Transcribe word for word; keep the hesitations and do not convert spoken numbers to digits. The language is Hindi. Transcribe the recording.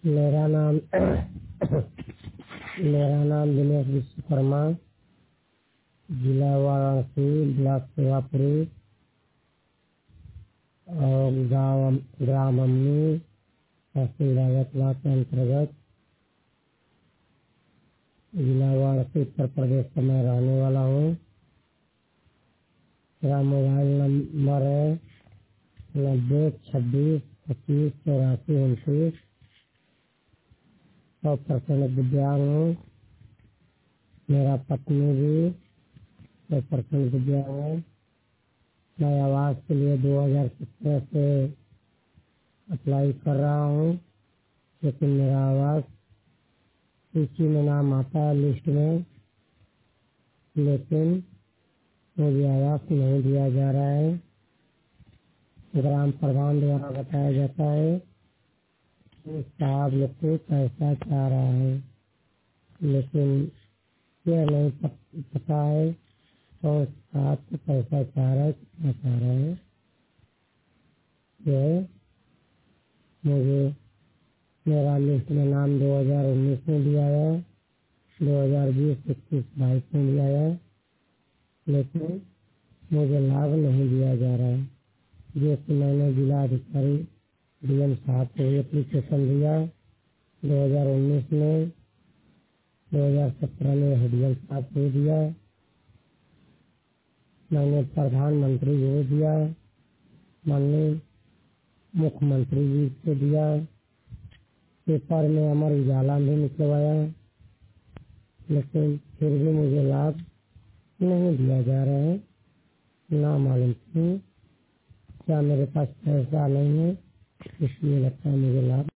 मेरा नाम मेरा नाम दिनेश विश्वकर्मा, जिला वाराणसी, ब्लॉक सेवापुरी और गाँव ग्राम अमनी, तहसील राजतला के अंतर्गत जिला वाराणसी, उत्तर प्रदेश का मैं रहने वाला हूँ। मेरा मोबाइल नंबर है नब्बे छब्बीस पच्चीस चौरासी उनतीस। सौ परसेंट दिव्यांग हूँ। मेरा पत्नी भी सौ परसेंट दिव्यांग है। मैं आवास के लिए दो हज़ार सत्रह से अप्लाई कर रहा हूँ, लेकिन मेरा आवास सूची में नाम आता है लिस्ट में, लेकिन मुझे आवास नहीं दिया जा रहा है। ग्राम प्रधान द्वारा बताया जाता है कि साहब लोग को पैसा चाह रहा है, लेकिन यह नहीं पता है और साहब को पैसा चाह रहा है, कितना चाह रहा है। यह मुझे मेरा लिस्ट में नाम दो हज़ार उन्नीस में दिया है, दो हज़ार बीस इक्कीस बाईस में दिया है, लेकिन मुझे लाभ नहीं दिया जा रहा है। जैसे मैंने जिला अधिकारी डी एम साहब को एप्लीकेशन दिया दो हज़ार उन्नीस में, दो हज़ार सत्रह में डी एम साहब को दिया, मैंने प्रधानमंत्री को दिया, माननीय मुख्यमंत्री जी को दिया, पेपर में अमर उजाला में निकलवाया, लेकिन फिर भी मुझे लाभ नहीं दिया जा रहा है। ना मालूम क्यों, क्या मेरे पास पैसा नहीं है, इसलिए लगता है मुझे लाभ